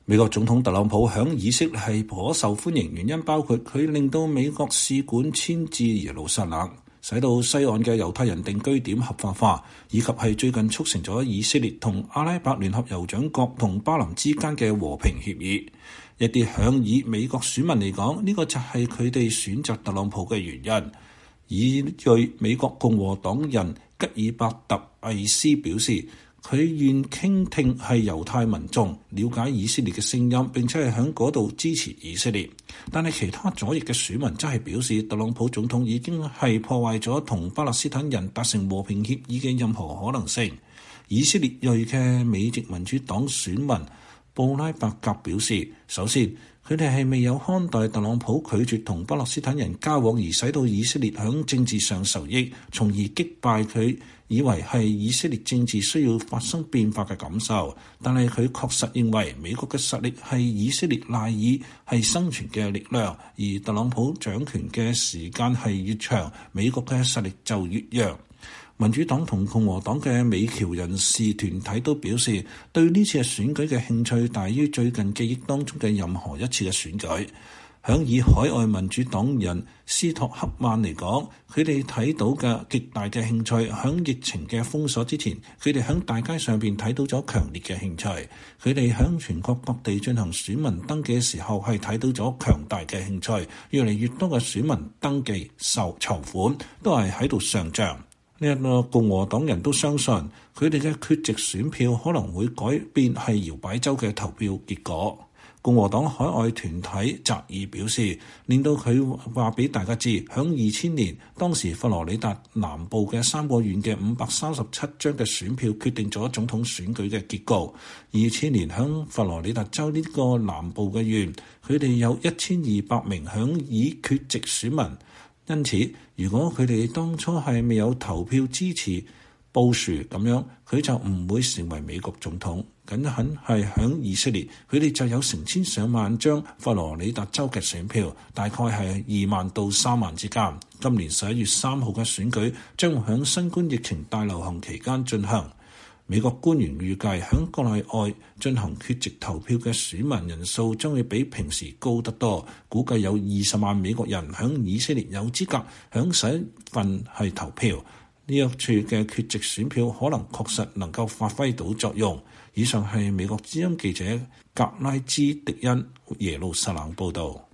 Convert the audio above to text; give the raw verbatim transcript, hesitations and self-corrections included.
美國總統特朗普響以色列係頗受歡迎，原因包括佢令到美國使館遷至耶路撒冷，使到西岸嘅猶太人定居點合法化，以及係最近促成咗以色列同阿拉伯聯合酋長國同巴林之間嘅和平協議。一啲響以美國選民嚟講，呢、這個就係佢哋選擇特朗普嘅原因。以裔美國共和黨人吉爾伯特艾斯表示，佢願傾聽係猶太民眾了解以色列嘅聲音，並且係喺嗰度支持以色列。但係其他左翼嘅選民則係表示，特朗普總統已經係破壞咗同巴勒斯坦人達成和平協議嘅任何可能性。以色列裔嘅美籍民主黨選民布拉伯格表示，首先佢哋係未有看待特朗普拒絕同巴勒斯坦人交往而使到以色列喺政治上受益，從而擊敗佢以為係以色列政治需要發生變化嘅感受。但係佢確實認為美國嘅實力係以色列賴以係生存嘅力量，而特朗普掌權嘅時間係越長，美國嘅實力就越弱。民主黨同共和黨嘅美僑人士團體都表示，對呢次嘅選舉嘅興趣大於最近記憶當中嘅任何一次嘅選舉。響以海外民主黨人斯托克曼嚟講，佢哋睇到嘅極大嘅興趣，響疫情嘅封鎖之前，佢哋響大街上邊睇到咗強烈嘅興趣。佢哋響全國各地進行選民登記嘅時候，係睇到咗強大嘅興趣。越嚟越多嘅選民登記、籌籌款都係喺度上漲。呢一個共和黨人都相信，佢哋嘅缺席選票可能會改變係搖擺州嘅投票結果。共和黨海外團體澤爾表示，令到佢話俾大家知，響二千年當時佛羅里達南部嘅三個縣嘅五百三十七張嘅選票決定咗總統選舉嘅結果。二千年響佛羅里達州呢個南部嘅縣，佢哋有一千二百名響以缺席選民。因此，如果佢哋當初係未有投票支持布殊咁樣，佢就唔會成為美國總統。僅僅係響以色列，佢哋就有成千上萬張佛羅里達州嘅選票，大概係二萬到三萬之間。今年十一月三號嘅選舉將會響新冠疫情大流行期間進行。美國官員預計響國內外進行缺席投票嘅選民人數將會比平時高得多，估計有二十萬美國人響以色列有資格響十一份係投票。呢一處嘅缺席選票可能確實能夠發揮到作用。以上係美國之音記者格拉茲迪恩耶路撒冷報導。